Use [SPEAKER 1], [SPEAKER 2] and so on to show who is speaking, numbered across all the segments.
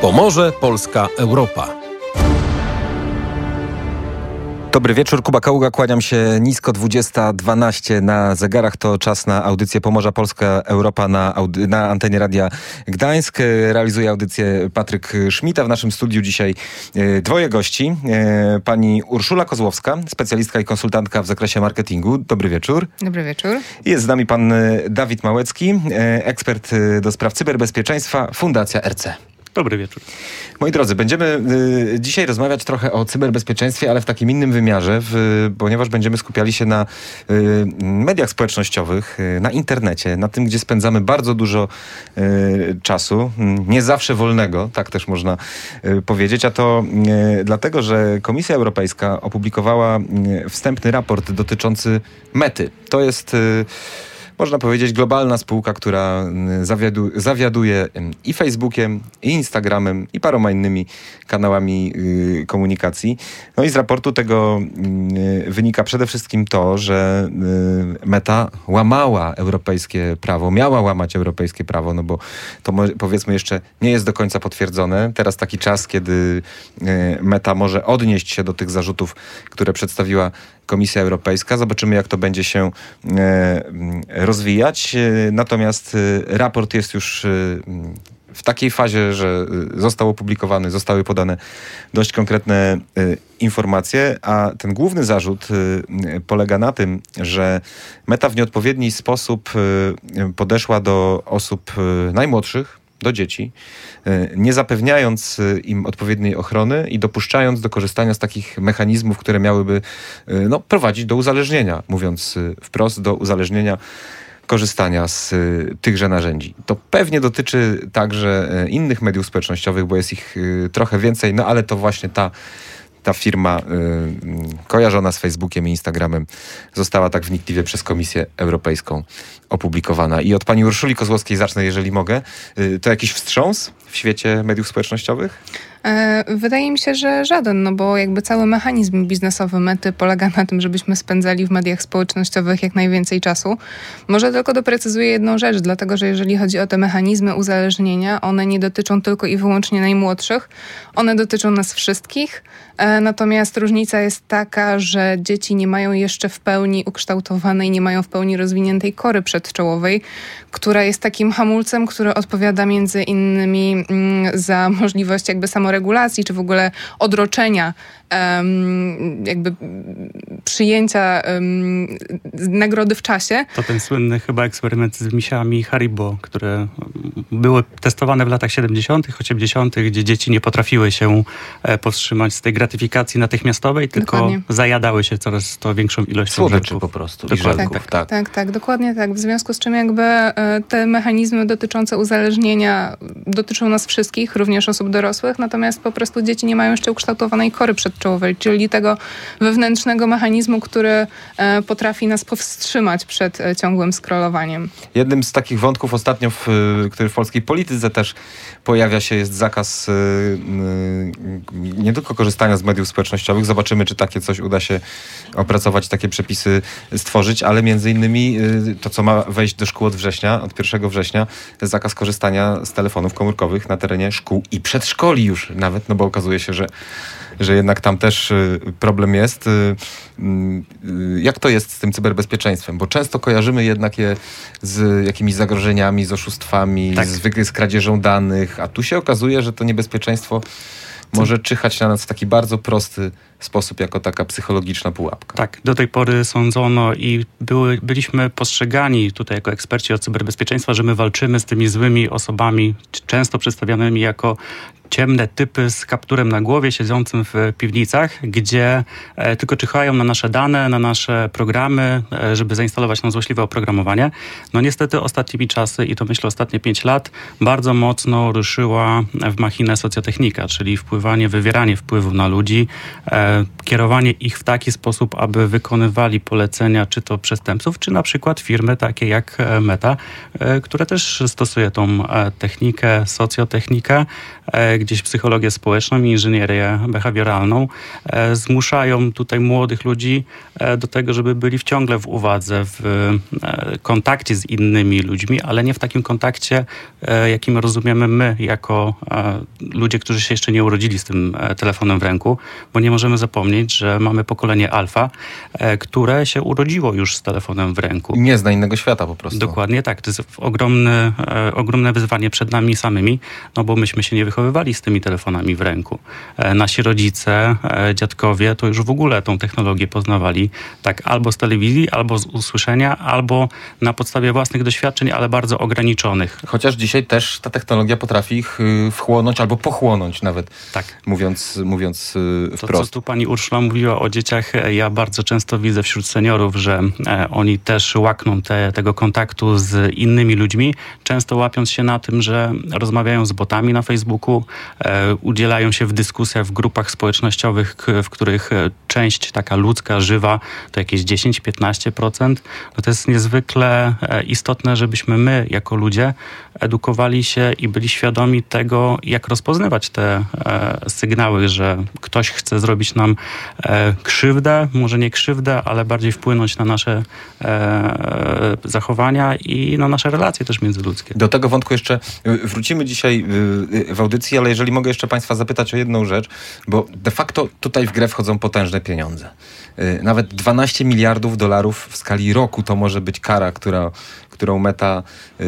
[SPEAKER 1] Pomorze, Polska, Europa.
[SPEAKER 2] Dobry wieczór, Kuba Kaługa, kłaniam się nisko, 20:12 na zegarach. To czas na audycję Pomorza, Polska, Europa na antenie Radia Gdańsk. Realizuje audycję Patryk Szmita. W naszym studiu dzisiaj dwoje gości. Pani Urszula Kozłowska, specjalistka i konsultantka w zakresie marketingu. Dobry wieczór.
[SPEAKER 3] Dobry wieczór.
[SPEAKER 2] Jest z nami pan Dawid Małecki, ekspert do spraw cyberbezpieczeństwa, Fundacja RC.
[SPEAKER 4] Dobry wieczór.
[SPEAKER 2] Moi drodzy, będziemy dzisiaj rozmawiać trochę o cyberbezpieczeństwie, ale w takim innym wymiarze, ponieważ będziemy skupiali się na mediach społecznościowych, na internecie, na tym, gdzie spędzamy bardzo dużo czasu, nie zawsze wolnego, tak też można powiedzieć, a to dlatego, że Komisja Europejska opublikowała wstępny raport dotyczący Mety. To jest... można powiedzieć, globalna spółka, która zawiaduje i Facebookiem, i Instagramem, i paroma innymi kanałami komunikacji. No i z raportu tego wynika przede wszystkim to, że Meta łamała europejskie prawo, miała łamać europejskie prawo, no bo to powiedzmy jeszcze nie jest do końca potwierdzone. Teraz taki czas, kiedy Meta może odnieść się do tych zarzutów, które przedstawiła Komisja Europejska. Zobaczymy, jak to będzie się rozwijać. Natomiast raport jest już w takiej fazie, że został opublikowany, zostały podane dość konkretne informacje, a ten główny zarzut polega na tym, że Meta w nieodpowiedni sposób podeszła do osób najmłodszych, do dzieci, nie zapewniając im odpowiedniej ochrony i dopuszczając do korzystania z takich mechanizmów, które miałyby prowadzić do uzależnienia, mówiąc wprost, do uzależnienia korzystania z tychże narzędzi. To pewnie dotyczy także innych mediów społecznościowych, bo jest ich trochę więcej, no ale to właśnie ta firma kojarzona z Facebookiem i Instagramem została tak wnikliwie przez Komisję Europejską opublikowana. I od pani Urszuli Kozłowskiej zacznę, jeżeli mogę. To jakiś wstrząs w świecie mediów społecznościowych?
[SPEAKER 3] Wydaje mi się, że żaden, no bo jakby cały mechanizm biznesowy Mety polega na tym, żebyśmy spędzali w mediach społecznościowych jak najwięcej czasu. Może tylko doprecyzuję jedną rzecz, dlatego że jeżeli chodzi o te mechanizmy uzależnienia, one nie dotyczą tylko i wyłącznie najmłodszych, one dotyczą nas wszystkich, natomiast różnica jest taka, że dzieci nie mają jeszcze w pełni ukształtowanej, nie mają w pełni rozwiniętej kory przedczołowej, która jest takim hamulcem, który odpowiada między innymi za możliwość jakby samoregulacji, czy w ogóle odroczenia jakby przyjęcia nagrody w czasie.
[SPEAKER 4] To ten słynny chyba eksperyment z misiami Haribo, które były testowane w latach 70., 80., gdzie dzieci nie potrafiły się powstrzymać z tej gratyfikacji natychmiastowej, tylko dokładnie zajadały się coraz to większą ilością
[SPEAKER 2] słodyczy
[SPEAKER 4] żelków.
[SPEAKER 2] Po prostu.
[SPEAKER 4] Dokładnie.
[SPEAKER 3] Tak, dokładnie tak. W związku z czym jakby te mechanizmy dotyczące uzależnienia dotyczą nas wszystkich, również osób dorosłych, natomiast po prostu dzieci nie mają jeszcze ukształtowanej kory przedczołowej, czyli tego wewnętrznego mechanizmu, który potrafi nas powstrzymać przed ciągłym scrollowaniem.
[SPEAKER 2] Jednym z takich wątków ostatnio, który w polskiej polityce też pojawia się, jest zakaz nie tylko korzystania z mediów społecznościowych. Zobaczymy, czy takie coś uda się opracować, takie przepisy stworzyć, ale między innymi to, co ma wejść do szkół od września, od 1 września, jest zakaz korzystania z telefonów komórkowych na terenie szkół i przedszkoli już nawet, no bo okazuje się, że jednak tam też problem jest. Jak to jest z tym cyberbezpieczeństwem? Bo często kojarzymy jednak je z jakimiś zagrożeniami, z oszustwami, z kradzieżą danych, a tu się okazuje, że to niebezpieczeństwo może czyhać na nas w taki bardzo prosty sposób, jako taka psychologiczna pułapka.
[SPEAKER 4] Tak, do tej pory sądzono i byliśmy postrzegani tutaj jako eksperci od cyberbezpieczeństwa, że my walczymy z tymi złymi osobami, często przedstawianymi jako ciemne typy z kapturem na głowie, siedzącym w piwnicach, gdzie tylko czyhają na nasze dane, na nasze programy, żeby zainstalować nam złośliwe oprogramowanie. No niestety ostatnimi czasy, i to myślę ostatnie 5 lat, bardzo mocno ruszyła w machinę socjotechnika, czyli wywieranie wpływu na ludzi, kierowanie ich w taki sposób, aby wykonywali polecenia czy to przestępców, czy na przykład firmy takie jak Meta, które też stosuje tą technikę, socjotechnikę, gdzieś psychologię społeczną i inżynierię behawioralną, zmuszają tutaj młodych ludzi do tego, żeby byli ciągle w uwadze, w kontakcie z innymi ludźmi, ale nie w takim kontakcie, jakim rozumiemy my, jako ludzie, którzy się jeszcze nie urodzili z tym telefonem w ręku, bo nie możemy zapomnieć, że mamy pokolenie alfa, które się urodziło już z telefonem w ręku.
[SPEAKER 2] I nie zna innego świata po prostu.
[SPEAKER 4] Dokładnie tak. To jest ogromne wyzwanie przed nami samymi, no bo myśmy się nie wychowywali z tymi telefonami w ręku. Nasi rodzice, dziadkowie to już w ogóle tą technologię poznawali tak albo z telewizji, albo z usłyszenia, albo na podstawie własnych doświadczeń, ale bardzo ograniczonych.
[SPEAKER 2] Chociaż dzisiaj też ta technologia potrafi ich wchłonąć albo pochłonąć nawet,
[SPEAKER 4] tak.
[SPEAKER 2] Mówiąc wprost.
[SPEAKER 4] To, co tu pani Urszula mówiła o dzieciach, ja bardzo często widzę wśród seniorów, że oni też łakną tego kontaktu z innymi ludźmi, często łapiąc się na tym, że rozmawiają z botami na Facebooku, udzielają się w dyskusjach w grupach społecznościowych, w których część taka ludzka, żywa, to jakieś 10-15%. No to jest niezwykle istotne, żebyśmy my, jako ludzie, edukowali się i byli świadomi tego, jak rozpoznawać te sygnały, że ktoś chce zrobić nam krzywdę, może nie krzywdę, ale bardziej wpłynąć na nasze zachowania i na nasze relacje też międzyludzkie.
[SPEAKER 2] Do tego wątku jeszcze wrócimy dzisiaj w audycji, ale jeżeli mogę jeszcze państwa zapytać o jedną rzecz, bo de facto tutaj w grę wchodzą potężne pieniądze. Nawet 12 miliardów dolarów w skali roku to może być kara, którą Meta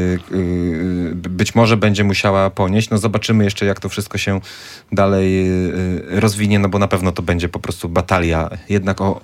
[SPEAKER 2] być może będzie musiała ponieść. No zobaczymy jeszcze, jak to wszystko się dalej rozwinie, no bo na pewno to będzie po prostu batalia, jednak o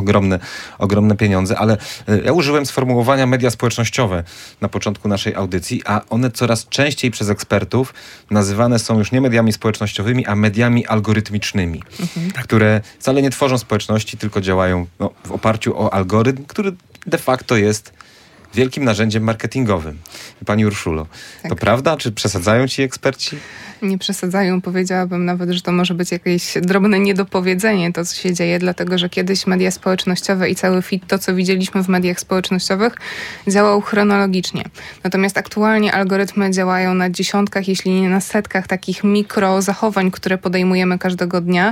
[SPEAKER 2] ogromne pieniądze, ale ja użyłem sformułowania media społecznościowe na początku naszej audycji, a one coraz częściej przez ekspertów nazywane są już nie mediami społecznościowymi, a mediami algorytmicznymi, które wcale nie tworzą społeczności, tylko działają w oparciu o algorytm, który de facto jest wielkim narzędziem marketingowym. Pani Urszulo, to prawda? Czy przesadzają ci eksperci?
[SPEAKER 3] Nie przesadzają. Powiedziałabym nawet, że to może być jakieś drobne niedopowiedzenie, to co się dzieje, dlatego że kiedyś media społecznościowe i cały feed, to co widzieliśmy w mediach społecznościowych, działał chronologicznie. Natomiast aktualnie algorytmy działają na dziesiątkach, jeśli nie na setkach takich mikrozachowań, które podejmujemy każdego dnia.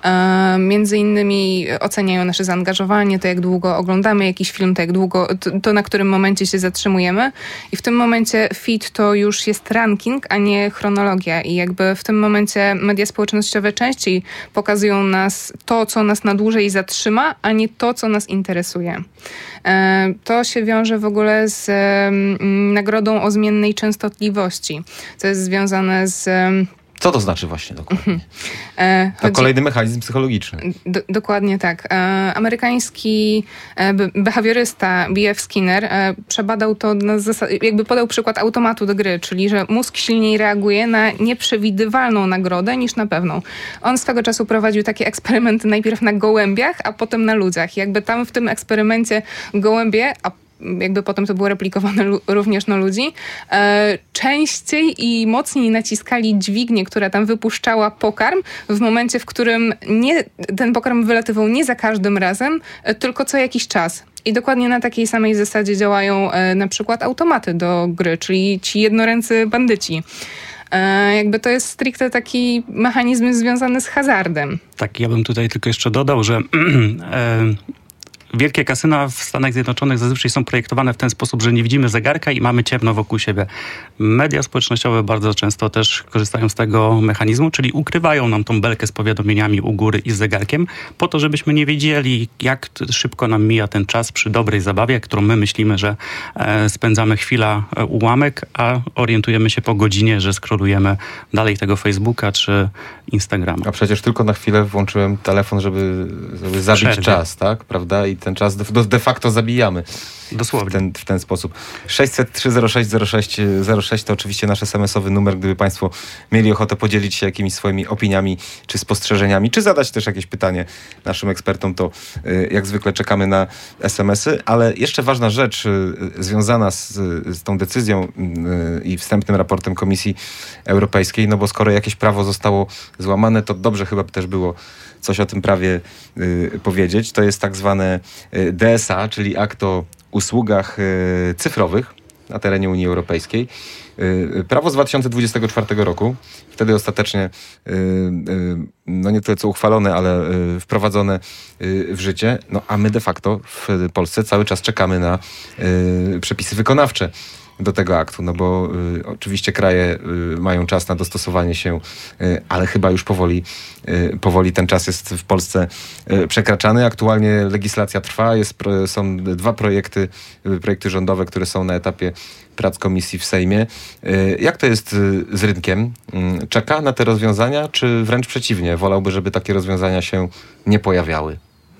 [SPEAKER 3] Między innymi oceniają nasze zaangażowanie, to jak długo oglądamy jakiś film, to jak długo, to na którym momencie się zatrzymujemy. I w tym momencie feed to już jest ranking, a nie chronologia. I jakby w tym momencie media społecznościowe częściej pokazują nas to, co nas na dłużej zatrzyma, a nie to, co nas interesuje. To się wiąże w ogóle z nagrodą o zmiennej częstotliwości, co jest związane z...
[SPEAKER 2] Co to znaczy właśnie dokładnie? To kolejny mechanizm psychologiczny.
[SPEAKER 3] Dokładnie tak. Amerykański behawiorysta B.F. Skinner przebadał to na zasadzie, jakby podał przykład automatu do gry, czyli że mózg silniej reaguje na nieprzewidywalną nagrodę niż na pewną. On swego czasu prowadził takie eksperymenty najpierw na gołębiach, a potem na ludziach. Jakby tam w tym eksperymencie gołębie, a jakby potem to było replikowane również na ludzi, częściej i mocniej naciskali dźwignię, która tam wypuszczała pokarm w momencie, w którym ten pokarm wylatywał nie za każdym razem, tylko co jakiś czas. I dokładnie na takiej samej zasadzie działają na przykład automaty do gry, czyli ci jednoręcy bandyci. Jakby to jest stricte taki mechanizm związany z hazardem.
[SPEAKER 4] Tak, ja bym tutaj tylko jeszcze dodał, że wielkie kasyna w Stanach Zjednoczonych zazwyczaj są projektowane w ten sposób, że nie widzimy zegarka i mamy ciemno wokół siebie. Media społecznościowe bardzo często też korzystają z tego mechanizmu, czyli ukrywają nam tą belkę z powiadomieniami u góry i z zegarkiem, po to, żebyśmy nie wiedzieli, jak szybko nam mija ten czas przy dobrej zabawie, którą my myślimy, że spędzamy chwila ułamek, a orientujemy się po godzinie, że scrollujemy dalej tego Facebooka czy Instagrama.
[SPEAKER 2] A przecież tylko na chwilę włączyłem telefon, żeby zabić czas, tak? Prawda? I ten czas de facto zabijamy.
[SPEAKER 4] Dosłownie.
[SPEAKER 2] W ten sposób. 600-306-0606 to oczywiście nasz SMS-owy numer, gdyby państwo mieli ochotę podzielić się jakimiś swoimi opiniami, czy spostrzeżeniami, czy zadać też jakieś pytanie naszym ekspertom, to jak zwykle czekamy na SMS-y, ale jeszcze ważna rzecz związana z tą decyzją i wstępnym raportem Komisji Europejskiej, no bo skoro jakieś prawo zostało złamane, to dobrze chyba by też było coś o tym prawie powiedzieć. To jest tak zwane DSA, czyli akt o usługach cyfrowych. na terenie Unii Europejskiej. Prawo z 2024 roku, wtedy ostatecznie no nie tyle co uchwalone, ale wprowadzone w życie, no a my de facto w Polsce cały czas czekamy na przepisy wykonawcze do tego aktu, no bo oczywiście kraje mają czas na dostosowanie się, ale chyba już powoli ten czas jest w Polsce przekraczany. Aktualnie legislacja trwa, są dwa projekty rządowe, które są na etapie prac komisji w Sejmie. Jak to jest z rynkiem? Czeka na te rozwiązania, czy wręcz przeciwnie? Wolałby, żeby takie rozwiązania się nie pojawiały?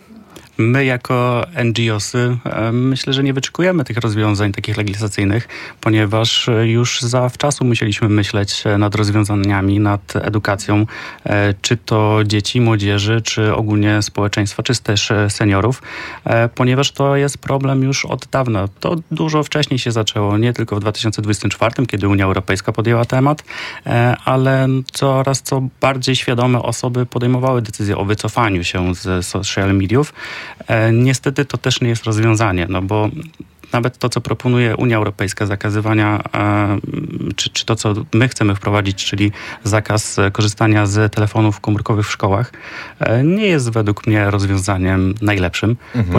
[SPEAKER 4] My jako NGOsy myślę, że nie wyczekujemy tych rozwiązań takich legislacyjnych, ponieważ już zawczasu musieliśmy myśleć nad rozwiązaniami, nad edukacją, czy to dzieci, młodzieży, czy ogólnie społeczeństwa, czy też seniorów, ponieważ to jest problem już od dawna. To dużo wcześniej się zaczęło, nie tylko w 2024, kiedy Unia Europejska podjęła temat, ale coraz bardziej świadome osoby podejmowały decyzję o wycofaniu się z social mediów. Niestety to też nie jest rozwiązanie, no bo nawet to, co proponuje Unia Europejska, zakazywania, czy to, co my chcemy wprowadzić, czyli zakaz korzystania z telefonów komórkowych w szkołach, nie jest według mnie rozwiązaniem najlepszym,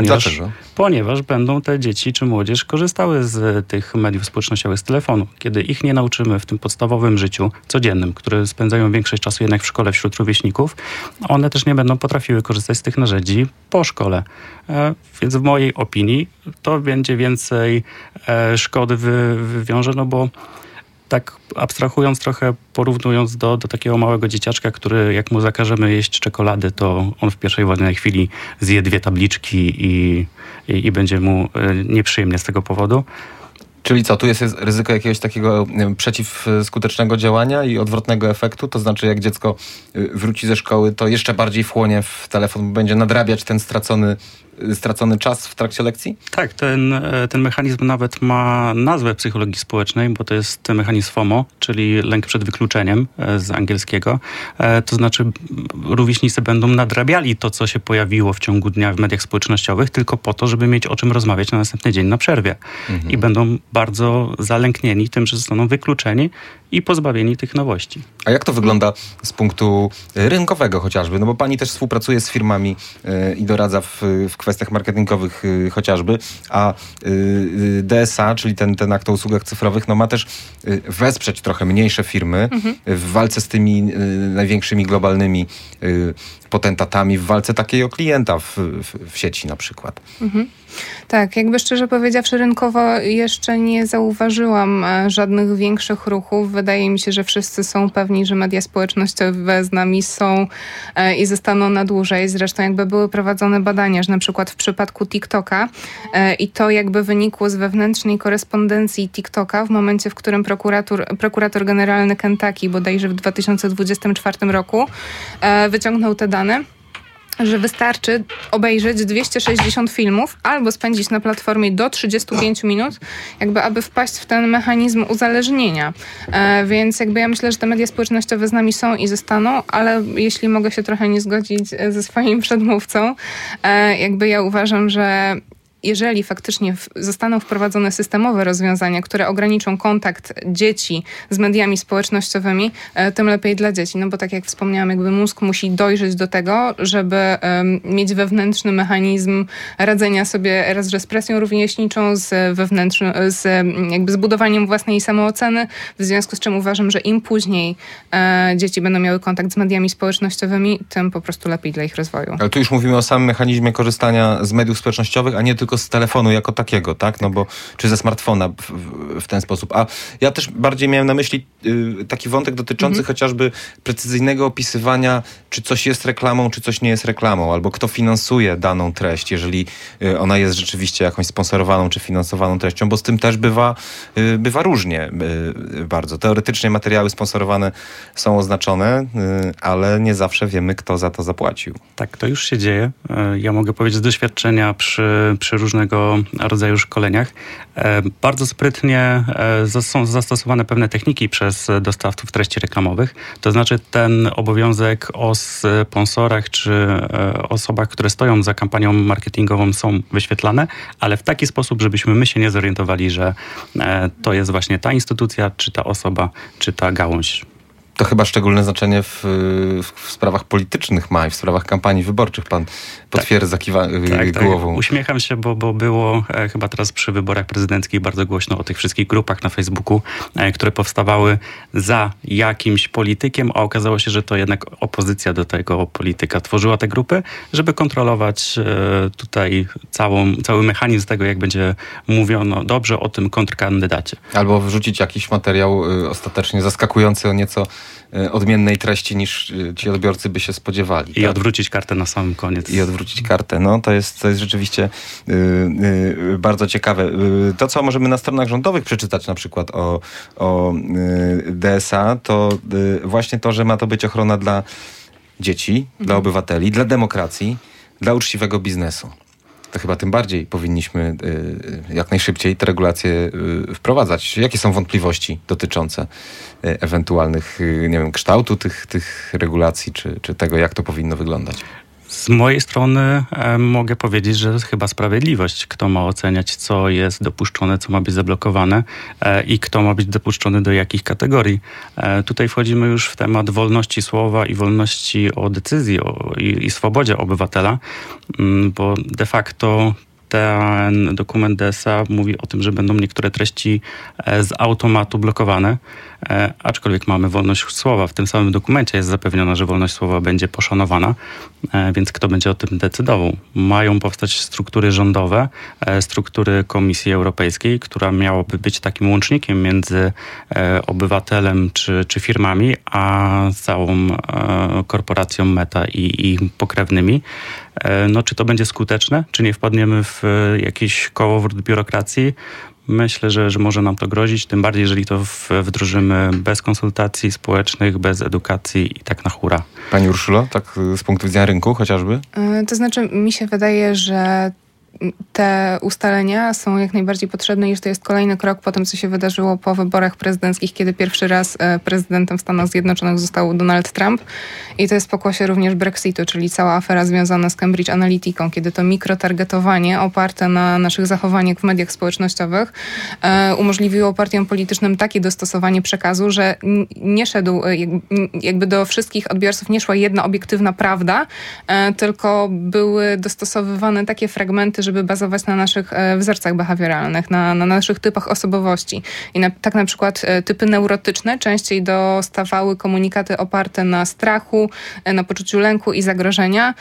[SPEAKER 4] ponieważ będą te dzieci czy młodzież korzystały z tych mediów społecznościowych, z telefonu. Kiedy ich nie nauczymy w tym podstawowym życiu codziennym, które spędzają większość czasu jednak w szkole wśród rówieśników, one też nie będą potrafiły korzystać z tych narzędzi po szkole. Więc w mojej opinii to będzie więcej szkody wywiąże, no bo tak abstrahując trochę, porównując do takiego małego dzieciaczka, który jak mu zakażemy jeść czekolady, to on w pierwszej wolnej chwili zje 2 tabliczki i będzie mu nieprzyjemnie z tego powodu.
[SPEAKER 2] Czyli co, tu jest ryzyko jakiegoś takiego przeciwskutecznego działania i odwrotnego efektu? To znaczy, jak dziecko wróci ze szkoły, to jeszcze bardziej wchłonie w telefon, będzie nadrabiać ten stracony czas w trakcie lekcji?
[SPEAKER 4] Tak, ten mechanizm nawet ma nazwę psychologii społecznej, bo to jest mechanizm FOMO, czyli lęk przed wykluczeniem z angielskiego. To znaczy rówieśnicy będą nadrabiali to, co się pojawiło w ciągu dnia w mediach społecznościowych, tylko po to, żeby mieć o czym rozmawiać na następny dzień na przerwie. I będą bardzo zalęknieni tym, że zostaną wykluczeni i pozbawieni tych nowości.
[SPEAKER 2] A jak to wygląda z punktu rynkowego chociażby? No bo pani też współpracuje z firmami i doradza w kwestiach marketingowych chociażby, a DSA, czyli ten akt o usługach cyfrowych, no ma też wesprzeć trochę mniejsze firmy w walce z tymi największymi globalnymi potentatami, w walce takiej o klienta w sieci na przykład.
[SPEAKER 3] Tak, jakby szczerze powiedziawszy, rynkowo jeszcze nie zauważyłam żadnych większych ruchów. Wydaje mi się, że wszyscy są pewni, że media społecznościowe z nami są i zostaną na dłużej. Zresztą jakby były prowadzone badania, że na przykład w przypadku TikToka i to jakby wynikło z wewnętrznej korespondencji TikToka w momencie, w którym prokurator generalny Kentucky bodajże w 2024 roku wyciągnął te dane, że wystarczy obejrzeć 260 filmów albo spędzić na platformie do 35 minut, jakby aby wpaść w ten mechanizm uzależnienia. Więc jakby ja myślę, że te media społecznościowe z nami są i zostaną, ale jeśli mogę się trochę nie zgodzić ze swoim przedmówcą, jakby ja uważam, że jeżeli faktycznie zostaną wprowadzone systemowe rozwiązania, które ograniczą kontakt dzieci z mediami społecznościowymi, tym lepiej dla dzieci. No bo tak jak wspomniałam, jakby mózg musi dojrzeć do tego, żeby mieć wewnętrzny mechanizm radzenia sobie raz, że z presją rówieśniczą, z budowaniem własnej samooceny, w związku z czym uważam, że im później dzieci będą miały kontakt z mediami społecznościowymi, tym po prostu lepiej dla ich rozwoju.
[SPEAKER 2] Ale tu już mówimy o samym mechanizmie korzystania z mediów społecznościowych, a nie tylko z telefonu jako takiego, tak? No bo, czy ze smartfona w ten sposób. A ja też bardziej miałem na myśli taki wątek dotyczący chociażby precyzyjnego opisywania, czy coś jest reklamą, czy coś nie jest reklamą, albo kto finansuje daną treść, jeżeli ona jest rzeczywiście jakąś sponsorowaną, czy finansowaną treścią, bo z tym też bywa różnie bardzo. Teoretycznie materiały sponsorowane są oznaczone, ale nie zawsze wiemy, kto za to zapłacił.
[SPEAKER 4] Tak, to już się dzieje. Ja mogę powiedzieć z doświadczenia przy przeróżnego rodzaju szkoleniach. Bardzo sprytnie są zastosowane pewne techniki przez dostawców treści reklamowych. To znaczy ten obowiązek o sponsorach czy osobach, które stoją za kampanią marketingową, są wyświetlane, ale w taki sposób, żebyśmy my się nie zorientowali, że to jest właśnie ta instytucja, czy ta osoba, czy ta gałąź.
[SPEAKER 2] To chyba szczególne znaczenie w sprawach politycznych ma i w sprawach kampanii wyborczych. Pan potwierdza głową.
[SPEAKER 4] Tak. Uśmiecham się, bo było chyba teraz przy wyborach prezydenckich bardzo głośno o tych wszystkich grupach na Facebooku, które powstawały za jakimś politykiem, a okazało się, że to jednak opozycja do tego polityka tworzyła te grupy, żeby kontrolować tutaj cały mechanizm tego, jak będzie mówiono dobrze o tym kontrkandydacie.
[SPEAKER 2] Albo wrzucić jakiś materiał ostatecznie zaskakujący o nieco odmiennej treści niż ci odbiorcy by się spodziewali.
[SPEAKER 4] I odwrócić kartę na samym koniec.
[SPEAKER 2] I odwrócić kartę. No, to jest rzeczywiście bardzo ciekawe. To, co możemy na stronach rządowych przeczytać na przykład o DSA, to właśnie to, że ma to być ochrona dla dzieci, dla obywateli, dla demokracji, dla uczciwego biznesu. To chyba tym bardziej powinniśmy jak najszybciej te regulacje wprowadzać. Jakie są wątpliwości dotyczące ewentualnych, nie wiem, kształtu tych regulacji, czy tego, jak to powinno wyglądać?
[SPEAKER 4] Z mojej strony mogę powiedzieć, że to jest chyba sprawiedliwość. Kto ma oceniać, co jest dopuszczone, co ma być zablokowane i kto ma być dopuszczony do jakich kategorii. Tutaj wchodzimy już w temat wolności słowa i wolności o decyzji i swobodzie obywatela, bo de facto ten dokument DSA mówi o tym, że będą niektóre treści z automatu blokowane, aczkolwiek mamy wolność słowa. W tym samym dokumencie jest zapewniona, że wolność słowa będzie poszanowana, więc kto będzie o tym decydował? Mają powstać struktury rządowe, struktury Komisji Europejskiej, która miałaby być takim łącznikiem między obywatelem czy firmami, a całą korporacją Meta i pokrewnymi. No, czy to będzie skuteczne? Czy nie wpadniemy w jakiś kołowrót biurokracji? Myślę, że może nam to grozić, tym bardziej, jeżeli to wdrożymy bez konsultacji społecznych, bez edukacji i tak na hura.
[SPEAKER 2] Pani Urszulo, tak z punktu widzenia rynku chociażby?
[SPEAKER 3] To znaczy, mi się wydaje, że te ustalenia są jak najbardziej potrzebne i że to jest kolejny krok po tym, co się wydarzyło po wyborach prezydenckich, kiedy pierwszy raz prezydentem w Stanach Zjednoczonych został Donald Trump. I to jest pokłosie również Brexitu, czyli cała afera związana z Cambridge Analyticą, kiedy to mikrotargetowanie oparte na naszych zachowaniach w mediach społecznościowych umożliwiło partiom politycznym takie dostosowanie przekazu, że nie szedł, jakby do wszystkich odbiorców nie szła jedna obiektywna prawda, tylko były dostosowywane takie fragmenty, żeby bazować na naszych wzorcach behawioralnych, na naszych typach osobowości. I tak na przykład typy neurotyczne częściej dostawały komunikaty oparte na strachu, na poczuciu lęku i zagrożenia.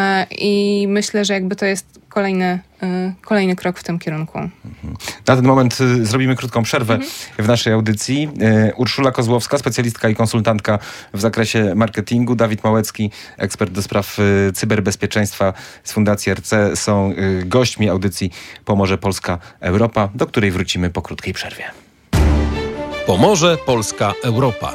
[SPEAKER 3] I myślę, że jakby to jest kolejny krok w tym kierunku.
[SPEAKER 2] Na ten moment zrobimy krótką przerwę w naszej audycji. Urszula Kozłowska, specjalistka i konsultantka w zakresie marketingu, Dawid Małecki, ekspert do spraw cyberbezpieczeństwa z Fundacji RC są gośćmi audycji Pomorze Polska Europa, do której wrócimy po krótkiej przerwie.
[SPEAKER 1] Pomorze Polska Europa.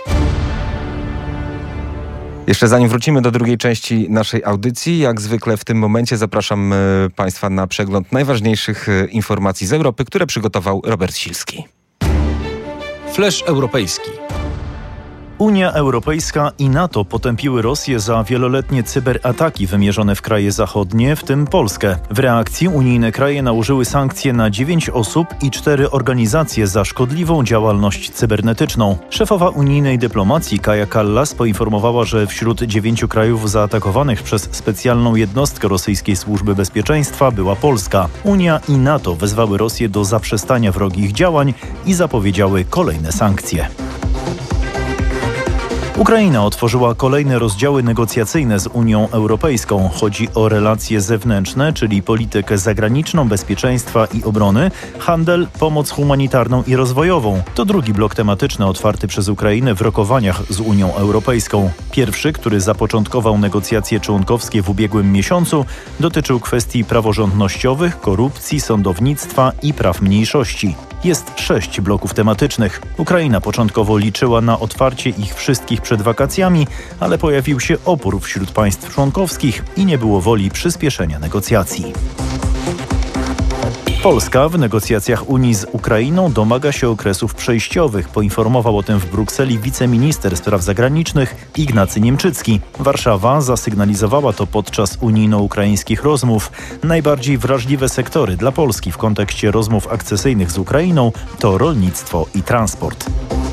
[SPEAKER 2] Jeszcze zanim wrócimy do drugiej części naszej audycji, jak zwykle w tym momencie zapraszam Państwa na przegląd najważniejszych informacji z Europy, które przygotował Robert Silski.
[SPEAKER 1] Flash europejski.
[SPEAKER 5] Unia Europejska i NATO potępiły Rosję za wieloletnie cyberataki wymierzone w kraje zachodnie, w tym Polskę. W reakcji unijne kraje nałożyły sankcje na 9 osób i 4 organizacje za szkodliwą działalność cybernetyczną. Szefowa unijnej dyplomacji Kaja Kallas poinformowała, że wśród 9 krajów zaatakowanych przez specjalną jednostkę rosyjskiej służby bezpieczeństwa była Polska. Unia i NATO wezwały Rosję do zaprzestania wrogich działań i zapowiedziały kolejne sankcje. Ukraina otworzyła kolejne rozdziały negocjacyjne z Unią Europejską. Chodzi o relacje zewnętrzne, czyli politykę zagraniczną, bezpieczeństwa i obrony, handel, pomoc humanitarną i rozwojową. To drugi blok tematyczny otwarty przez Ukrainę w rokowaniach z Unią Europejską. Pierwszy, który zapoczątkował negocjacje członkowskie w ubiegłym miesiącu, dotyczył kwestii praworządnościowych, korupcji, sądownictwa i praw mniejszości. Jest 6 bloków tematycznych. Ukraina początkowo liczyła na otwarcie ich wszystkich przed wakacjami, ale pojawił się opór wśród państw członkowskich i nie było woli przyspieszenia negocjacji. Polska w negocjacjach Unii z Ukrainą domaga się okresów przejściowych. Poinformował o tym w Brukseli wiceminister spraw zagranicznych Ignacy Niemczycki. Warszawa zasygnalizowała to podczas unijno-ukraińskich rozmów. Najbardziej wrażliwe sektory dla Polski w kontekście rozmów akcesyjnych z Ukrainą to rolnictwo i transport.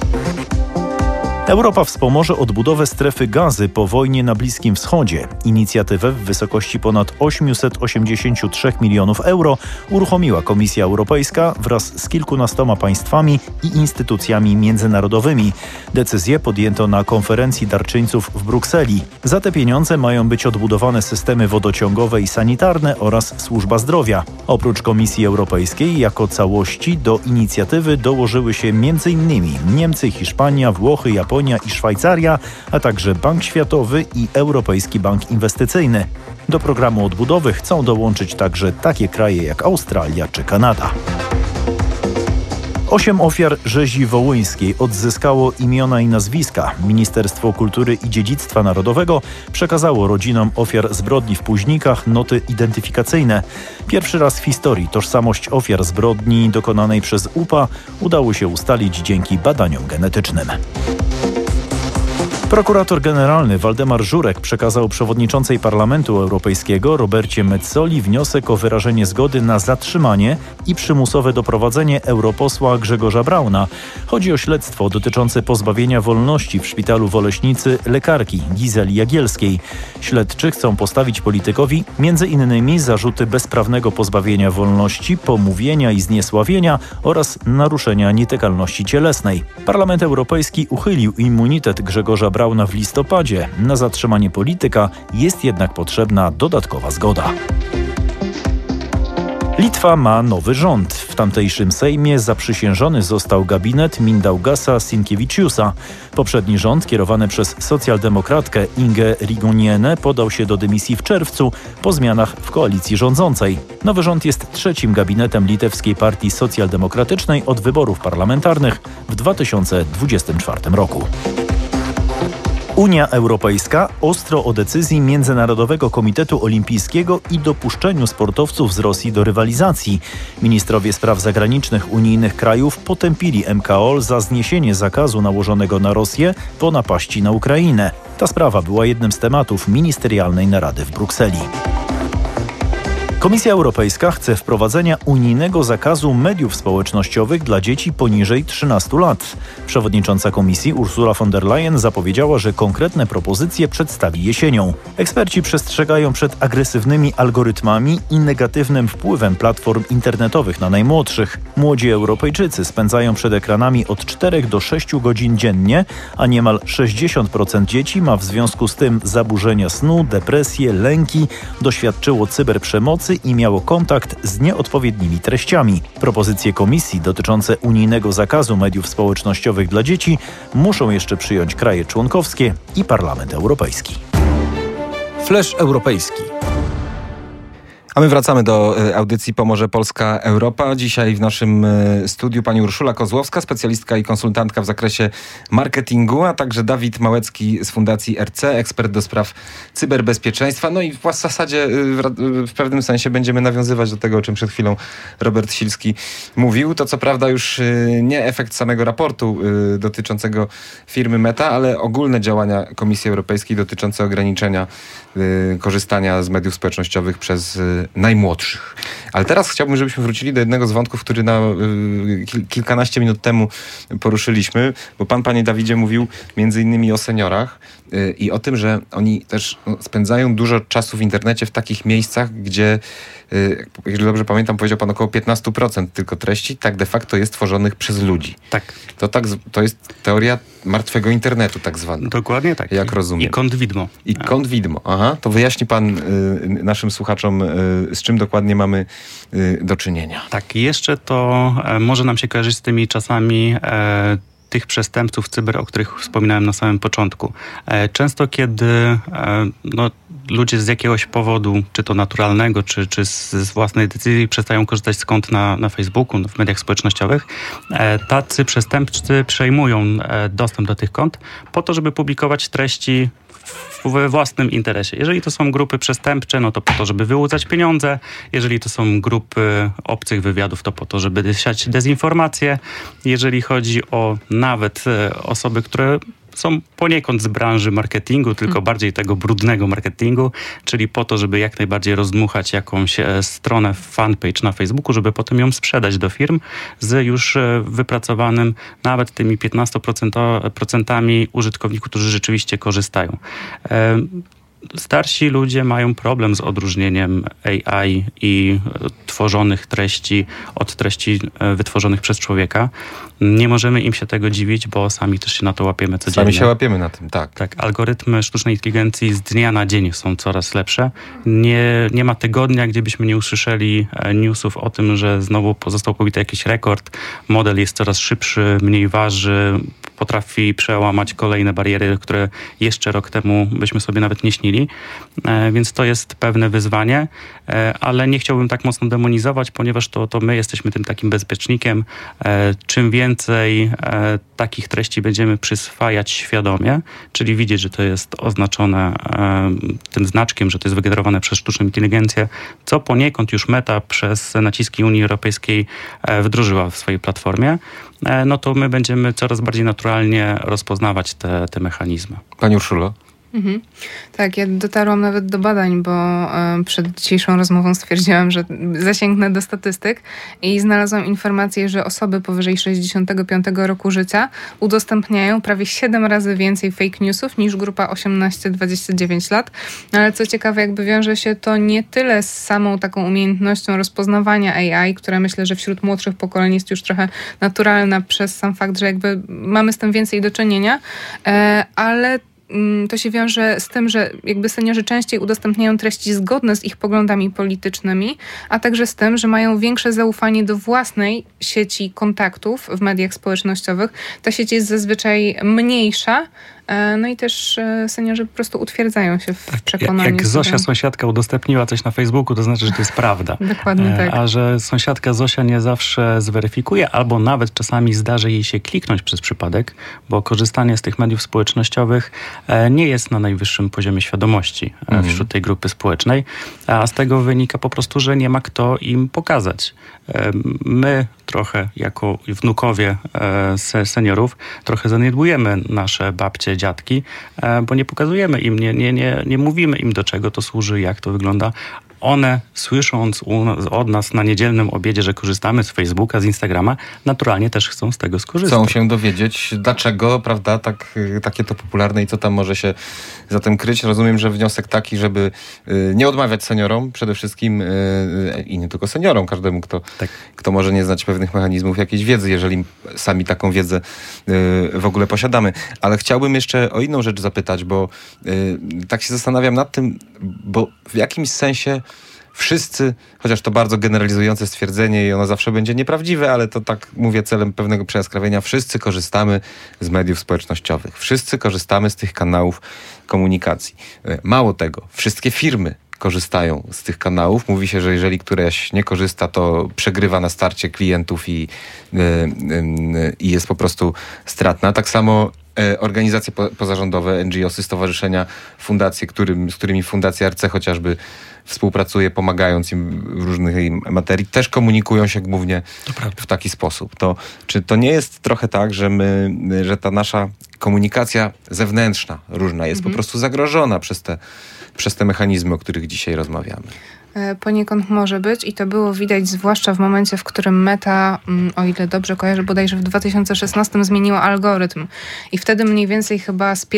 [SPEAKER 5] Europa wspomoże odbudowę strefy Gazy po wojnie na Bliskim Wschodzie. Inicjatywę w wysokości ponad 883 milionów euro uruchomiła Komisja Europejska wraz z kilkunastoma państwami i instytucjami międzynarodowymi. Decyzję podjęto na konferencji darczyńców w Brukseli. Za te pieniądze mają być odbudowane systemy wodociągowe i sanitarne oraz służba zdrowia. Oprócz Komisji Europejskiej jako całości do inicjatywy dołożyły się m.in. Niemcy, Hiszpania, Włochy, Japonia i Szwajcaria, a także Bank Światowy i Europejski Bank Inwestycyjny. Do programu odbudowy chcą dołączyć także takie kraje jak Australia czy Kanada. 8 ofiar rzezi wołyńskiej odzyskało imiona i nazwiska. Ministerstwo Kultury i Dziedzictwa Narodowego przekazało rodzinom ofiar zbrodni w Późnikach noty identyfikacyjne. Pierwszy raz w historii tożsamość ofiar zbrodni dokonanej przez UPA udało się ustalić dzięki badaniom genetycznym. Prokurator generalny Waldemar Żurek przekazał przewodniczącej Parlamentu Europejskiego Robercie Metzoli wniosek o wyrażenie zgody na zatrzymanie i przymusowe doprowadzenie europosła Grzegorza Brauna. Chodzi o śledztwo dotyczące pozbawienia wolności w szpitalu w Oleśnicy lekarki Gizeli Jagielskiej. Śledczy chcą postawić politykowi m.in. zarzuty bezprawnego pozbawienia wolności, pomówienia i zniesławienia oraz naruszenia nietykalności cielesnej. Parlament Europejski uchylił immunitet Grzegorza Brauna w listopadzie. Na zatrzymanie polityka jest jednak potrzebna dodatkowa zgoda. Litwa ma nowy rząd. W tamtejszym Sejmie zaprzysiężony został gabinet Mindaugasa Sinkiewicziusa. Poprzedni rząd, kierowany przez socjaldemokratkę Ingę Rigonienę, podał się do dymisji w czerwcu po zmianach w koalicji rządzącej. Nowy rząd jest trzecim gabinetem litewskiej partii socjaldemokratycznej od wyborów parlamentarnych w 2024 roku. Unia Europejska ostro o decyzji Międzynarodowego Komitetu Olimpijskiego i dopuszczeniu sportowców z Rosji do rywalizacji. Ministrowie spraw zagranicznych unijnych krajów potępili MKOL za zniesienie zakazu nałożonego na Rosję po napaści na Ukrainę. Ta sprawa była jednym z tematów ministerialnej narady w Brukseli. Komisja Europejska chce wprowadzenia unijnego zakazu mediów społecznościowych dla dzieci poniżej 13 lat. Przewodnicząca Komisji Ursula von der Leyen zapowiedziała, że konkretne propozycje przedstawi jesienią. Eksperci przestrzegają przed agresywnymi algorytmami i negatywnym wpływem platform internetowych na najmłodszych. Młodzi Europejczycy spędzają przed ekranami od 4 do 6 godzin dziennie, a niemal 60% dzieci ma w związku z tym zaburzenia snu, depresję, lęki, doświadczyło cyberprzemocy i miało kontakt z nieodpowiednimi treściami. Propozycje Komisji dotyczące unijnego zakazu mediów społecznościowych dla dzieci muszą jeszcze przyjąć kraje członkowskie i Parlament Europejski.
[SPEAKER 1] Flash Europejski.
[SPEAKER 2] A my wracamy do audycji Pomoże Polska Europa. Dzisiaj w naszym studiu pani Urszula Kozłowska, specjalistka i konsultantka w zakresie marketingu, a także Dawid Małecki z Fundacji RC, ekspert do spraw cyberbezpieczeństwa. No i w zasadzie w pewnym sensie będziemy nawiązywać do tego, o czym przed chwilą Robert Silski mówił. To co prawda już nie efekt samego raportu dotyczącego firmy Meta, ale ogólne działania Komisji Europejskiej dotyczące ograniczenia korzystania z mediów społecznościowych przez najmłodszych. Ale teraz chciałbym, żebyśmy wrócili do jednego z wątków, który kilkanaście minut temu poruszyliśmy, bo pan, panie Dawidzie, mówił między innymi o seniorach i o tym, że oni też spędzają dużo czasu w internecie w takich miejscach, gdzie, jeżeli dobrze pamiętam, powiedział pan około 15% tylko treści tak de facto jest tworzonych przez ludzi.
[SPEAKER 4] Tak.
[SPEAKER 2] To jest teoria martwego internetu tak zwana.
[SPEAKER 4] Dokładnie tak.
[SPEAKER 2] Jak rozumiem.
[SPEAKER 4] I kąt widmo.
[SPEAKER 2] I kąt widmo. Aha, to wyjaśni pan naszym słuchaczom, z czym dokładnie mamy do czynienia.
[SPEAKER 4] Tak, i jeszcze to może nam się kojarzyć z tymi czasami tych przestępców cyber, o których wspominałem na samym początku. Często kiedy ludzie z jakiegoś powodu, czy to naturalnego, czy z własnej decyzji przestają korzystać z kont na Facebooku, w mediach społecznościowych, tacy przestępcy przejmują dostęp do tych kont po to, żeby publikować treści we własnym interesie. Jeżeli to są grupy przestępcze, no to po to, żeby wyłudzać pieniądze. Jeżeli to są grupy obcych wywiadów, to po to, żeby siać dezinformację. Jeżeli chodzi o nawet osoby, które są poniekąd z branży marketingu, tylko bardziej tego brudnego marketingu, czyli po to, żeby jak najbardziej rozdmuchać jakąś stronę, fanpage na Facebooku, żeby potem ją sprzedać do firm z już wypracowanym nawet tymi 15% użytkowników, którzy rzeczywiście korzystają. Starsi ludzie mają problem z odróżnieniem AI i tworzonych treści od treści wytworzonych przez człowieka. Nie możemy im się tego dziwić, bo sami też się na to łapiemy codziennie.
[SPEAKER 2] Sami się łapiemy na tym, tak.
[SPEAKER 4] Tak, algorytmy sztucznej inteligencji z dnia na dzień są coraz lepsze. Nie ma tygodnia, gdzie byśmy nie usłyszeli newsów o tym, że znowu został pobity jakiś rekord. Model jest coraz szybszy, mniej waży, potrafi przełamać kolejne bariery, które jeszcze rok temu byśmy sobie nawet nie śnili. Więc to jest pewne wyzwanie, ale nie chciałbym tak mocno demonizować, ponieważ to my jesteśmy tym takim bezpiecznikiem. Czym więcej takich treści będziemy przyswajać świadomie, czyli widzieć, że to jest oznaczone tym znaczkiem, że to jest wygenerowane przez sztuczną inteligencję, co poniekąd już Meta przez naciski Unii Europejskiej wdrożyła w swojej platformie, no to my będziemy coraz bardziej naturalnie rozpoznawać te mechanizmy.
[SPEAKER 2] Pani Urszulo?
[SPEAKER 3] Tak, ja dotarłam nawet do badań, bo przed dzisiejszą rozmową stwierdziłam, że zasięgnę do statystyk i znalazłam informację, że osoby powyżej 65 roku życia udostępniają prawie 7 razy więcej fake newsów niż grupa 18-29 lat. Ale co ciekawe, jakby wiąże się to nie tyle z samą taką umiejętnością rozpoznawania AI, która myślę, że wśród młodszych pokoleń jest już trochę naturalna przez sam fakt, że jakby mamy z tym więcej do czynienia, ale to się wiąże z tym, że jakby seniorzy częściej udostępniają treści zgodne z ich poglądami politycznymi, a także z tym, że mają większe zaufanie do własnej sieci kontaktów w mediach społecznościowych. Ta sieć jest zazwyczaj mniejsza, no i też seniorzy po prostu utwierdzają się w przekonaniu.
[SPEAKER 4] Jak Zosia sąsiadka udostępniła coś na Facebooku, to znaczy, że to jest prawda.
[SPEAKER 3] Dokładnie tak.
[SPEAKER 4] A że sąsiadka Zosia nie zawsze zweryfikuje, albo nawet czasami zdarzy jej się kliknąć przez przypadek, bo korzystanie z tych mediów społecznościowych nie jest na najwyższym poziomie świadomości wśród tej grupy społecznej, a z tego wynika po prostu, że nie ma kto im pokazać. My trochę jako wnukowie seniorów trochę zaniedbujemy nasze babcie, dziadki, bo nie pokazujemy im, nie mówimy im, do czego to służy, jak to wygląda. One, słysząc od nas na niedzielnym obiedzie, że korzystamy z Facebooka, z Instagrama, naturalnie też chcą z tego skorzystać.
[SPEAKER 2] Chcą się dowiedzieć, dlaczego, prawda, takie to popularne i co tam może się za tym kryć. Rozumiem, że wniosek taki, żeby nie odmawiać seniorom przede wszystkim i nie tylko seniorom, każdemu, kto może nie znać pewnych mechanizmów, jakiejś wiedzy, jeżeli sami taką wiedzę w ogóle posiadamy. Ale chciałbym jeszcze o inną rzecz zapytać, bo tak się zastanawiam nad tym, bo w jakimś sensie wszyscy, chociaż to bardzo generalizujące stwierdzenie i ono zawsze będzie nieprawdziwe, ale to tak mówię celem pewnego przejaskrawienia, wszyscy korzystamy z mediów społecznościowych. Wszyscy korzystamy z tych kanałów komunikacji. Mało tego, wszystkie firmy korzystają z tych kanałów. Mówi się, że jeżeli któraś nie korzysta, to przegrywa na starcie klientów i jest po prostu stratna. Tak samo organizacje pozarządowe, NGO-sy, stowarzyszenia, fundacje, z którymi Fundacja RC chociażby współpracuje, pomagając im w różnej materii, też komunikują się głównie w taki sposób. Czy to nie jest trochę tak, że ta nasza komunikacja zewnętrzna różna jest po prostu zagrożona przez te mechanizmy, o których dzisiaj rozmawiamy?
[SPEAKER 3] Poniekąd może być i to było widać zwłaszcza w momencie, w którym Meta, o ile dobrze kojarzę, bodajże w 2016 zmieniła algorytm. I wtedy mniej więcej chyba z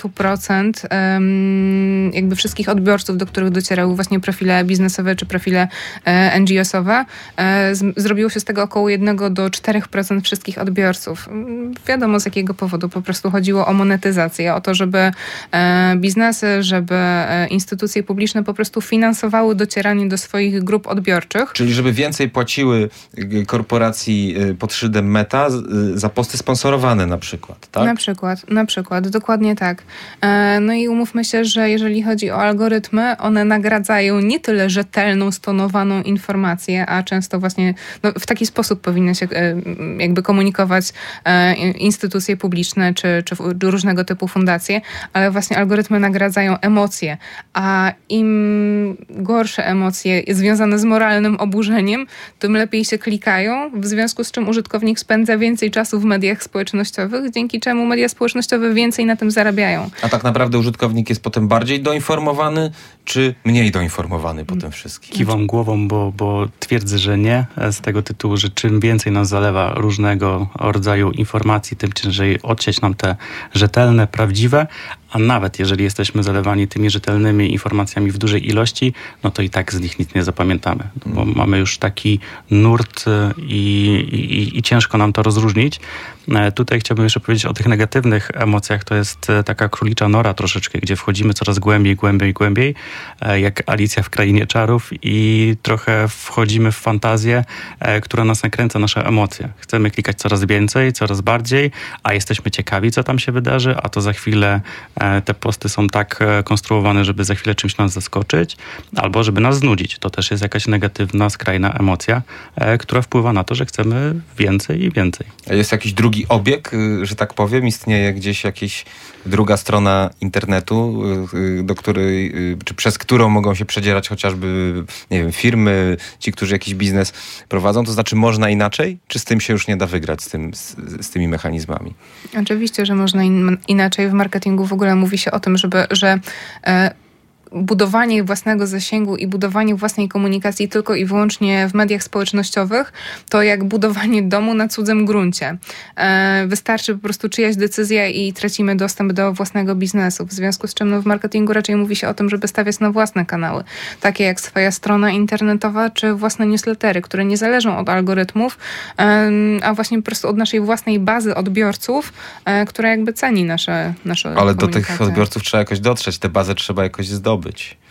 [SPEAKER 3] 15% jakby wszystkich odbiorców, do których docierały właśnie profile biznesowe czy profile NGO-sowe, zrobiło się z tego około 1 do 4% wszystkich odbiorców. Wiadomo z jakiego powodu. Po prostu chodziło o monetyzację, o to, żeby biznesy, żeby instytucje publiczne po prostu finansowały docieranie docieranie do swoich grup odbiorczych.
[SPEAKER 2] Czyli żeby więcej płaciły korporacji pod szyldem Meta za posty sponsorowane na przykład, tak?
[SPEAKER 3] Na przykład, dokładnie tak. No i umówmy się, że jeżeli chodzi o algorytmy, one nagradzają nie tyle rzetelną, stonowaną informację, a często właśnie w taki sposób powinny się jakby komunikować instytucje publiczne czy różnego typu fundacje, ale właśnie algorytmy nagradzają emocje, a im gorsze emocje związane z moralnym oburzeniem, tym lepiej się klikają, w związku z czym użytkownik spędza więcej czasu w mediach społecznościowych, dzięki czemu media społecznościowe więcej na tym zarabiają.
[SPEAKER 2] A tak naprawdę użytkownik jest potem bardziej doinformowany, czy mniej doinformowany po tym wszystkim?
[SPEAKER 4] Kiwam głową, bo twierdzę, że nie, z tego tytułu, że czym więcej nas zalewa różnego rodzaju informacji, tym ciężej odsiać nam te rzetelne, prawdziwe, a nawet jeżeli jesteśmy zalewani tymi rzetelnymi informacjami w dużej ilości, no to i tak z nich nic nie zapamiętamy, bo mamy już taki nurt i ciężko nam to rozróżnić. Tutaj chciałbym jeszcze powiedzieć o tych negatywnych emocjach. To jest taka królicza nora troszeczkę, gdzie wchodzimy coraz głębiej, jak Alicja w Krainie Czarów i trochę wchodzimy w fantazję, która nas nakręca, nasze emocje. Chcemy klikać coraz więcej, coraz bardziej, a jesteśmy ciekawi, co tam się wydarzy, a to za chwilę te posty są tak konstruowane, żeby za chwilę czymś nas zaskoczyć, albo żeby nas znudzić. To też jest jakaś negatywna, skrajna emocja, która wpływa na to, że chcemy więcej i więcej.
[SPEAKER 2] A jest jakiś drugi obieg, że tak powiem? Istnieje gdzieś jakaś druga strona internetu, do której, czy przez którą mogą się przedzierać chociażby, nie wiem, firmy, ci, którzy jakiś biznes prowadzą? To znaczy można inaczej? Czy z tym się już nie da wygrać, z tymi mechanizmami?
[SPEAKER 3] Oczywiście, że można inaczej. W marketingu w ogóle mówi się o tym, że budowanie własnego zasięgu i budowanie własnej komunikacji tylko i wyłącznie w mediach społecznościowych to jak budowanie domu na cudzym gruncie. Wystarczy po prostu czyjaś decyzja i tracimy dostęp do własnego biznesu. W związku z czym w marketingu raczej mówi się o tym, żeby stawiać na własne kanały, takie jak swoja strona internetowa czy własne newslettery, które nie zależą od algorytmów, a właśnie po prostu od naszej własnej bazy odbiorców, która jakby ceni nasze
[SPEAKER 2] Ale do tych odbiorców trzeba jakoś dotrzeć, tę bazę trzeba jakoś zdobyć.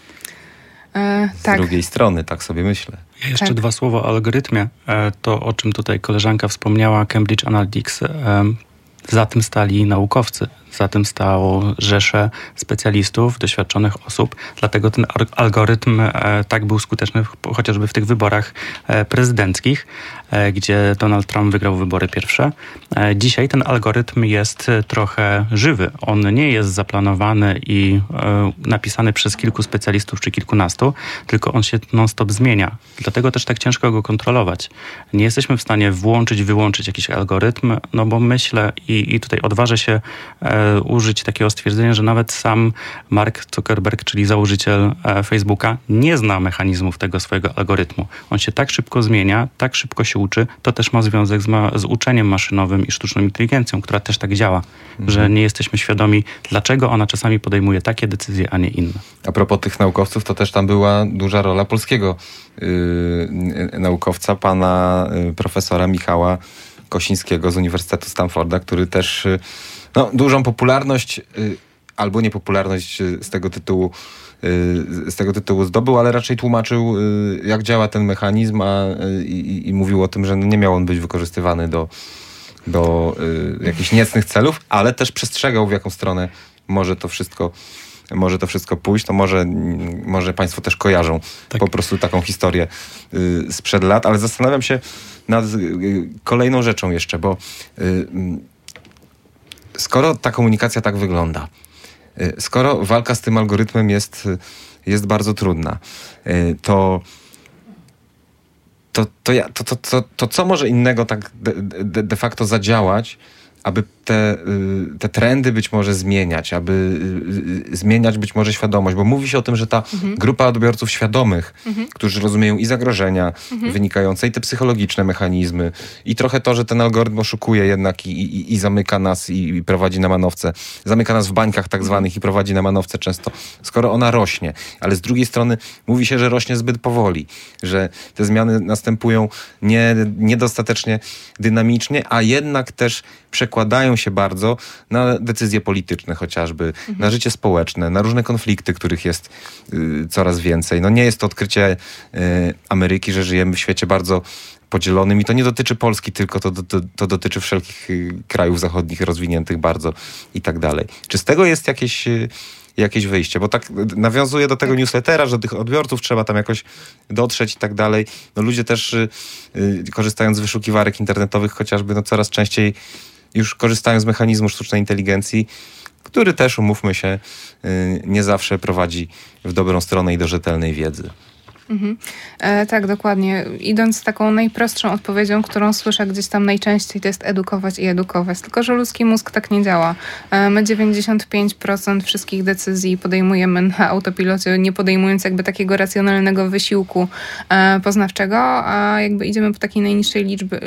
[SPEAKER 2] Z drugiej strony, tak sobie myślę.
[SPEAKER 4] Ja jeszcze dwa słowa o algorytmie. To, o czym tutaj koleżanka wspomniała, Cambridge Analytics. Za tym stali naukowcy. Za tym stało rzesze specjalistów, doświadczonych osób. Dlatego ten algorytm tak był skuteczny chociażby w tych wyborach prezydenckich, gdzie Donald Trump wygrał wybory pierwsze. Dzisiaj ten algorytm jest trochę żywy. On nie jest zaplanowany i napisany przez kilku specjalistów czy kilkunastu, tylko on się non-stop zmienia. Dlatego też tak ciężko go kontrolować. Nie jesteśmy w stanie włączyć, wyłączyć jakiś algorytm, no bo myślę i tutaj odważę się użyć takiego stwierdzenia, że nawet sam Mark Zuckerberg, czyli założyciel Facebooka, nie zna mechanizmów tego swojego algorytmu. On się tak szybko zmienia, tak szybko się uczy. To też ma związek z uczeniem maszynowym i sztuczną inteligencją, która też tak działa, że nie jesteśmy świadomi, dlaczego ona czasami podejmuje takie decyzje, a nie inne. A
[SPEAKER 2] propos tych naukowców, to też tam była duża rola polskiego naukowca, pana profesora Michała Kosińskiego z Uniwersytetu Stanforda, który też dużą popularność albo niepopularność z tego tytułu zdobył, ale raczej tłumaczył, jak działa ten mechanizm i mówił o tym, że nie miał on być wykorzystywany do jakichś niecnych celów, ale też przestrzegał, w jaką stronę może to wszystko pójść. To może państwo też kojarzą po prostu taką historię sprzed lat, ale zastanawiam się nad kolejną rzeczą jeszcze, bo skoro ta komunikacja tak wygląda, skoro walka z tym algorytmem jest bardzo trudna, to co może innego tak de facto zadziałać, aby te trendy być może zmieniać, aby zmieniać być może świadomość, bo mówi się o tym, że ta grupa odbiorców świadomych, którzy rozumieją i zagrożenia wynikające, i te psychologiczne mechanizmy, i trochę to, że ten algorytm oszukuje jednak i zamyka nas i prowadzi na manowce, zamyka nas w bańkach tak zwanych i prowadzi na manowce często, skoro ona rośnie. Ale z drugiej strony mówi się, że rośnie zbyt powoli, że te zmiany następują niedostatecznie dynamicznie, a jednak też przekładają się bardzo na decyzje polityczne chociażby, na życie społeczne, na różne konflikty, których jest coraz więcej. No nie jest to odkrycie Ameryki, że żyjemy w świecie bardzo podzielonym i to nie dotyczy Polski, tylko to dotyczy wszelkich krajów zachodnich rozwiniętych bardzo i tak dalej. Czy z tego jest jakieś wyjście? Bo tak nawiązuje do tego newslettera, że do tych odbiorców trzeba tam jakoś dotrzeć i tak dalej. No ludzie też korzystając z wyszukiwarek internetowych chociażby, no coraz częściej już korzystają z mechanizmu sztucznej inteligencji, który też, umówmy się, nie zawsze prowadzi w dobrą stronę i do rzetelnej wiedzy.
[SPEAKER 3] Tak, dokładnie. Idąc taką najprostszą odpowiedzią, którą słyszę gdzieś tam najczęściej, to jest edukować i edukować. Tylko że ludzki mózg tak nie działa. My 95% wszystkich decyzji podejmujemy na autopilocie, nie podejmując jakby takiego racjonalnego wysiłku poznawczego, a jakby idziemy po takiej najniższej liczby...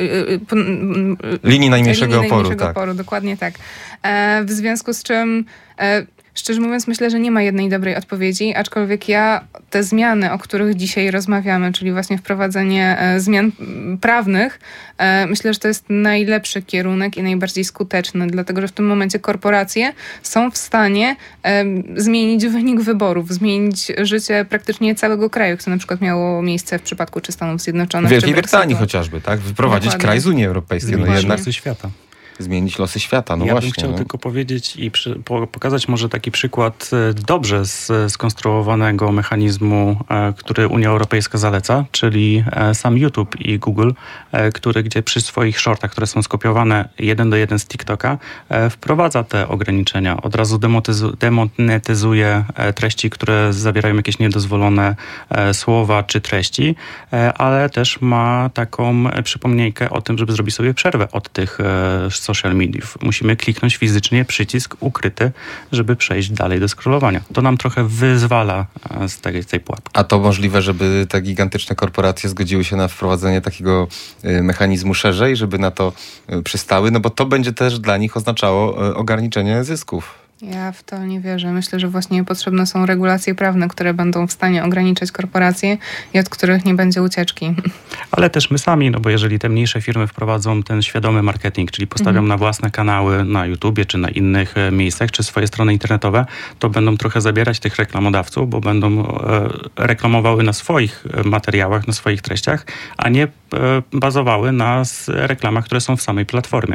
[SPEAKER 2] Linii najmniejszego oporu.
[SPEAKER 3] Dokładnie tak. W związku z czym... Szczerze mówiąc, myślę, że nie ma jednej dobrej odpowiedzi, aczkolwiek ja te zmiany, o których dzisiaj rozmawiamy, czyli właśnie wprowadzenie zmian prawnych, myślę, że to jest najlepszy kierunek i najbardziej skuteczny, dlatego że w tym momencie korporacje są w stanie zmienić wynik wyborów, zmienić życie praktycznie całego kraju, co na przykład miało miejsce w przypadku czy Stanów Zjednoczonych.
[SPEAKER 2] W Wielkiej Brytanii chociażby, tak? Wyprowadzić kraj z Unii Europejskiej.
[SPEAKER 4] Zmienić losy świata.
[SPEAKER 2] Zmienić losy świata, no
[SPEAKER 4] ja
[SPEAKER 2] właśnie.
[SPEAKER 4] Ja bym chciał tylko powiedzieć i pokazać może taki przykład dobrze skonstruowanego mechanizmu, który Unia Europejska zaleca, czyli sam YouTube i Google, gdzie przy swoich shortach, które są skopiowane 1 do 1 z TikToka, wprowadza te ograniczenia. Od razu demonetyzuje treści, które zawierają jakieś niedozwolone słowa czy treści, ale też ma taką przypomniejkę o tym, żeby zrobić sobie przerwę od tych social mediów. Musimy kliknąć fizycznie przycisk ukryty, żeby przejść dalej do scrollowania. To nam trochę wyzwala z tej pułapki.
[SPEAKER 2] A to możliwe, żeby te gigantyczne korporacje zgodziły się na wprowadzenie takiego mechanizmu szerzej, żeby na to przystały, no bo to będzie też dla nich oznaczało ograniczenie zysków.
[SPEAKER 3] Ja w to nie wierzę. Myślę, że właśnie potrzebne są regulacje prawne, które będą w stanie ograniczać korporacje i od których nie będzie ucieczki.
[SPEAKER 4] Ale też my sami, no bo jeżeli te mniejsze firmy wprowadzą ten świadomy marketing, czyli postawią na własne kanały na YouTubie czy na innych miejscach, czy swoje strony internetowe, to będą trochę zabierać tych reklamodawców, bo będą reklamowały na swoich materiałach, na swoich treściach, a nie bazowały na reklamach, które są w samej platformie.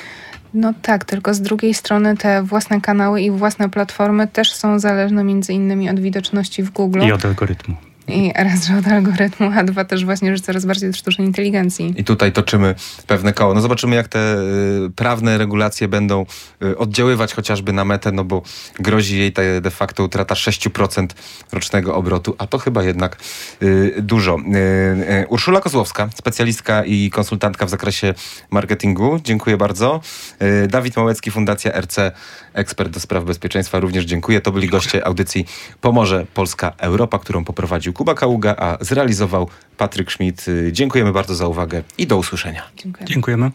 [SPEAKER 3] No tak, tylko z drugiej strony te własne kanały i własne platformy też są zależne między innymi od widoczności w Google.
[SPEAKER 4] I od algorytmu.
[SPEAKER 3] I raz, że od algorytmu, a dwa też właśnie, że coraz bardziej od sztucznej inteligencji.
[SPEAKER 2] I tutaj toczymy pewne koło. No zobaczymy, jak te prawne regulacje będą oddziaływać chociażby na Metę, no bo grozi jej de facto utrata 6% rocznego obrotu, a to chyba jednak dużo. Urszula Kozłowska, specjalistka i konsultantka w zakresie marketingu. Dziękuję bardzo. Dawid Małecki, Fundacja RC, ekspert do spraw bezpieczeństwa. Również dziękuję. To byli goście audycji Pomorze Polska Europa, którą poprowadził Kuba Kaługa, a zrealizował Patryk Schmidt. Dziękujemy bardzo za uwagę i do usłyszenia.
[SPEAKER 4] Dziękujemy.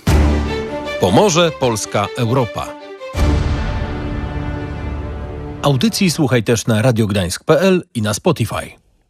[SPEAKER 1] Pomorze Polska Europa. Audycji słuchaj też na radiogdańsk.pl i na Spotify.